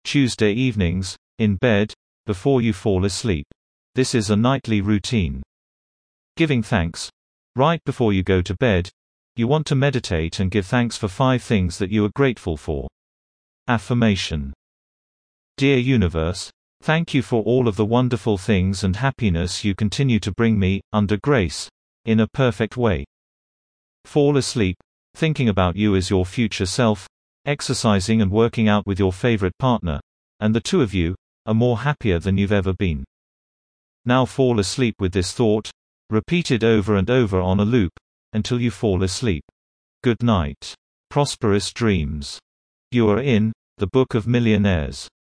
Tuesday evenings, in bed, before you fall asleep. This is a nightly routine. Giving thanks. Right before you go to bed, you want to meditate and give thanks for 5 things that you are grateful for. Affirmation. Dear Universe, thank you for all of the wonderful things and happiness you continue to bring me, under grace, in a perfect way. Fall asleep, thinking about you as your future self, exercising and working out with your favorite partner, and the two of you are more happier than you've ever been. Now fall asleep with this thought, repeated over and over on a loop, until you fall asleep. Good night. Prosperous dreams. You are in the Book of Millionaires.